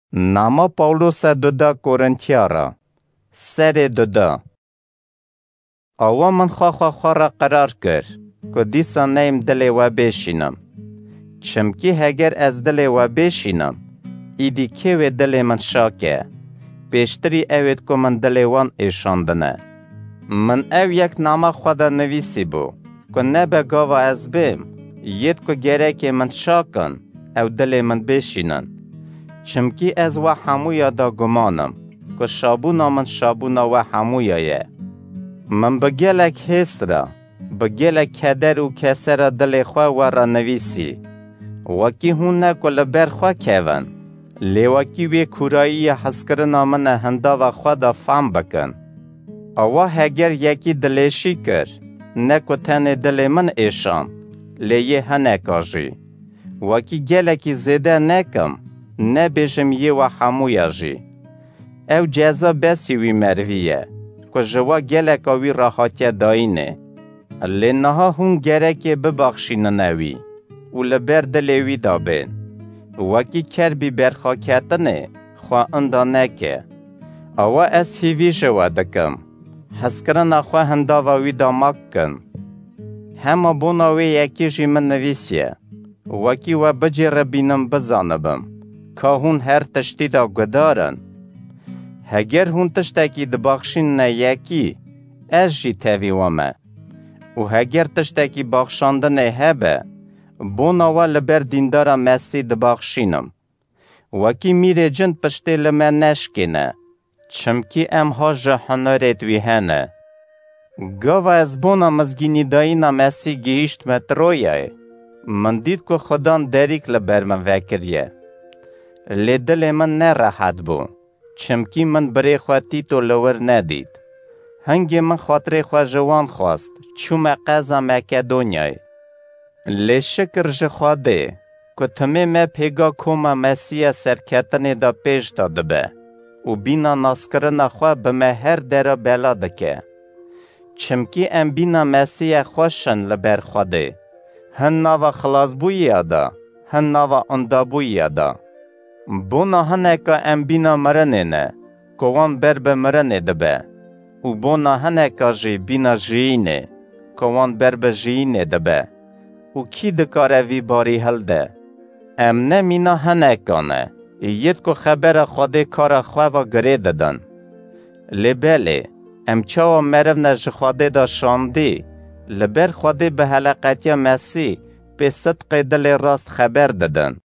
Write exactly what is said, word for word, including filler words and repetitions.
Nama Paulusa doda Korintiyara. Sere doda. Awa من خواه خواه را قرار کر که دیسا نیم دل و بشینم. چمکی هگر از دل و بشینم ایدی که و دل من شاکه. پیشتری اوید که من دل وان ایشاندنه. من او یک نامه خدا نویسی بو که نبه گاوا از بیم ید که گره که من شاکن او دل من بشینن. چمکی از و همویا دا گمانم که شابونا من شابونا و همویا یه. من بگلک حس را بگلک کدر و کسر دل خواه و را نویسی وکی هون نکو لبر خواه کهون لیوکی وی کورایی حسکرنا من هندا و خواه دا فهم بکن اوا هگر یکی دلشی کر نکو تن دل من ایشان لیه هنکاجی وکی گلکی زیده نکم نبیشم یه و همویا جی او جزا بسی وی مرویه که جوا گلک آوی راحتیه داینه لنها هون گرکه ببخشینه نوی و لبر دلوی دابین وکی کربی برخاکتنه خواه اندا نکه اوا از هیوی جوا دکم حسکرنا خواه هندا وی دامک کن همه بوناوی یکی جی من نویسیه وکی و بجی ربینم بزانبم که هون هر تشتی دا گدارن هگر هون تشتاکی دباخشین نه یکی از جی تاوی ومه و هگر تشتاکی باخشاندن هبه بوناوا لبر دیندارا مسی دباخشینم وکی میره جند پشتی لمه نشکنه چمکی امها جهنارت وی هنه گاوا از بونا مزگینی دایینا مسی گیشت مترویه من دید که خدان دریک لبر من وکریه لیدل من نه راحت بو چمکی من بری خواتی تو لور ندید. هنگی من خاطر خواه جوان خواست چوم قضا مکدونیای. لی شکر جخواده که تمه ما پیگا کوما مسیح سرکتنی دا پیش داده به و بینا ناسکرنا خواه به ما هر در بلا دکه. چمکی ام بینا مسیح خوشن لبر خواده. هن ناوا خلاص بوی ادا. هن ناوا اندابوی ادا. بونا هنکا ام بینا مرنه نه که وان بر به مرنه دبه و بونا هنکا جی بینا جینه که وان بر به جینه دبه و کی دکاره وی باری هل ده ام نمینا هنکا نه ید که خبر خوده کار خواه و گره ددن لبله ام چاو مرو نج خوده دا شاندی لبر خوده به حلقتی مسیح به صدق دل راست خبر ددن